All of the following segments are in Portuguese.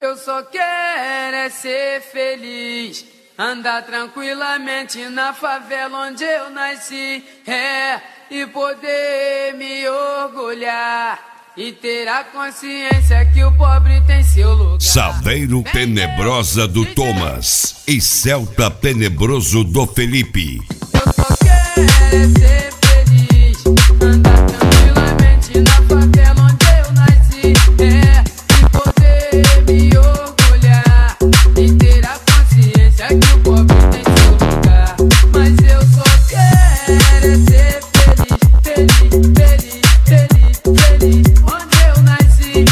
Eu só quero é ser feliz, andar tranquilamente na favela onde eu nasci, e poder me orgulhar e ter a consciência que o pobre tem seu lugar. Saveiro Tenebrosa do Thomas e Celta Tenebroso do Felipe. Eu só quero é ser feliz, andar tranquilamente na favela onde eu nasci, e poder me orgulhar e ter a consciência que o pobre tem seu lugar. Mas eu só quero é ser feliz, feliz, feliz, feliz, feliz onde eu nasci,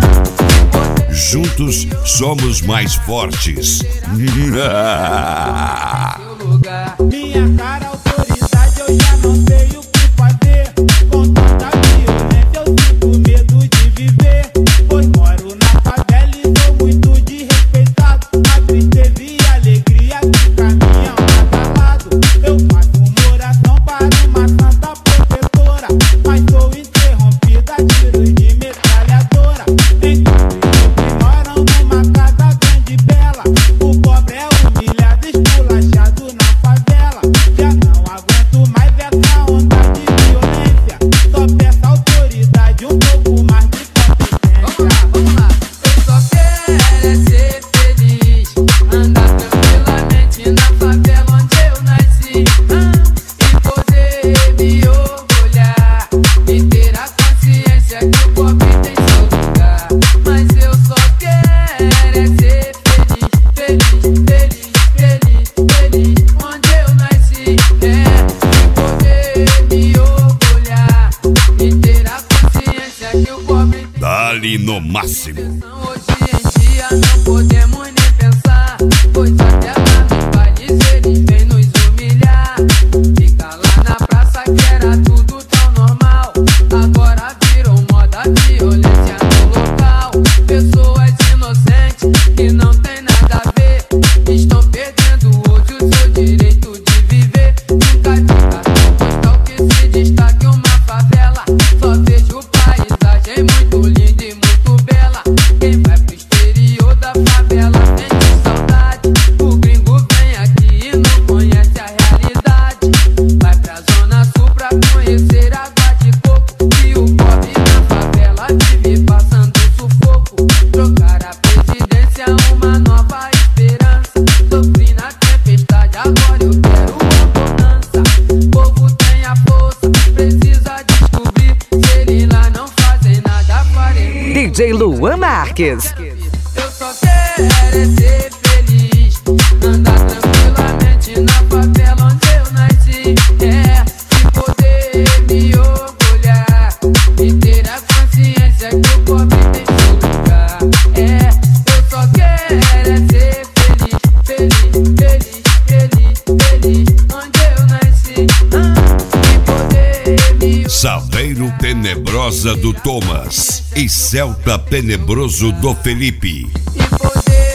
Juntos somos mais fortes. Minha cara, autoridade, eu já não sei o que fazer. Com tanta violência eu sinto medo de viver. Pois moro na favela e sou muito desrespeitado. A tristeza e a alegria que caminham lado a lado. Eu faço uma oração para uma santa protetora, mas sou interrompida a tiros de metralhadora. Enquanto eles moram numa casa grande e bela, o pobre é humilhado, esculachado na favela. Já não aguento mais essa onda de violência. Só peço autoridade, um pouco mais de competência. Vamos lá. Eu só quero é ser feliz, andar tranquilamente na favela onde eu nasci, e poder me orgulhar e ter a consciência que o pobre tem seu lugar. Mas eu só quero é ser feliz, feliz, feliz, feliz, feliz onde eu nasci, e poder me orgulhar e ter a consciência que o pobre tem. Dali no máximo. Hoje em dia não podemos nem pensar, pois até lá nos bailes eles vêm nos humilhar. Fica lá na praça que era tudo tão normal, agora virou moda, violência no local. Pessoas inocentes que não tem nada a ver estão perdendo hoje o seu direito de viver. Nunca vi cartão postal que se destaque uma favela, só vejo paisagem muito linda e muito bela. Quem vai pro exterior da favela sente saudade, o gringo vem aqui e não conhece a realidade. Vai pra zona sul pra conhecer água de coco, e o pobre na favela vive passando sufoco. Trocar a presidência, uma nova esperança. Sofri na tempestade, agora eu quero abundância. O povo tem a força, precisa descobrir. Se eles lá não fazem nada, farei. DJ Luan Marques. Eu só quero é ser feliz, andar tranquilamente na favela onde eu nasci, e poder me orgulhar e ter a consciência que o pobre tem seu lugar. Eu só quero é ser feliz, feliz, feliz, feliz, feliz onde eu nasci, e poder me Saveiro Tenebrosa do Thomas e Celta Tenebroso do Felipe. e poder